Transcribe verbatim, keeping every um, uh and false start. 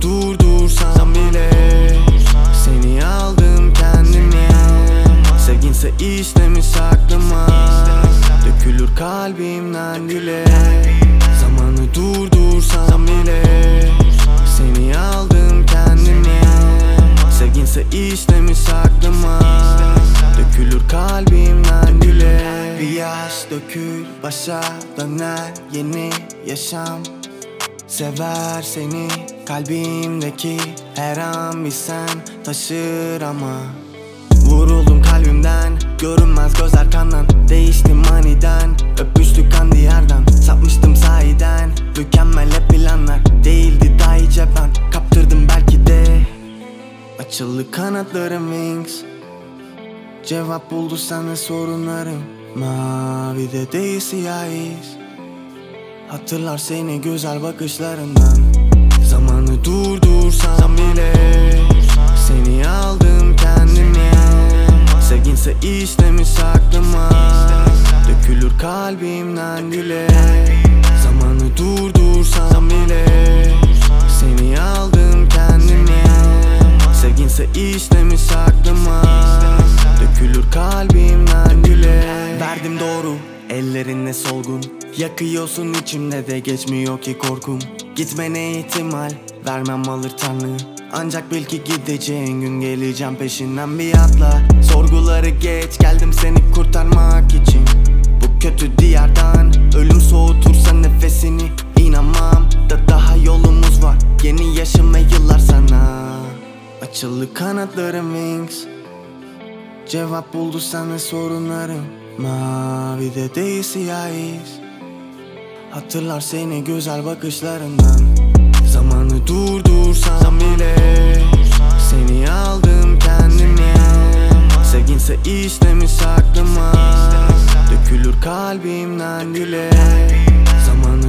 durdursam bile seni aldım kendime. Sevginse işlemiş aklıma, dökülür kalbimden dile. Zamanı durdursam bile seni aldım kendime. Sevginse işlemiş aklıma, dökülür kalbimden dile. Bir yaş dökül başa döner yeni yaşam. Sever seni kalbimdeki her an bir sen taşır ama. Vuruldum kalbimden, görünmez gözler kandan. Değiştim aniden, öpüştük kandı yerden. Sapmıştım sahiden, mükemmel hep planlar. Değildi dahi cephen, kaptırdım belki de. Açıldı kanatlarım wings, cevap buldu sende sorunlarım. Mavide değil siyahiyiz, hatırlar seni güzel bakışlarından. Zamanı durdursam bile seni aldım kendime. Sevginse işlemiş aklıma, dökülür kalbimden dile. Zamanı durdursam bile seni aldım kendime. Sevginse işlemiş aklıma, dökülür kalbimden dile. Verdim doğru, ellerinle solgun. Yakıyorsun içimde de geçmiyor ki korkum. Gitmene ihtimal vermem alır Tanrı. Ancak bil ki gideceğin gün geleceğim peşinden bir atla. Sorguları geç, geldim seni kurtarmak için. Bu kötü diyardan ölüm soğutursa nefesini. İnanmam da daha yolumuz var, yeni yaşam ve yıllar sana. Açıldı kanatlarım wings, cevap buldu sende sorunlarım. Mavide değil siyahiyiz, hatırlar seni güzel bakışlarından. Zamanı durdursam bile seni aldım kendime. Sevginse işlemiş aklıma, dökülür kalbimden dile. Zamanı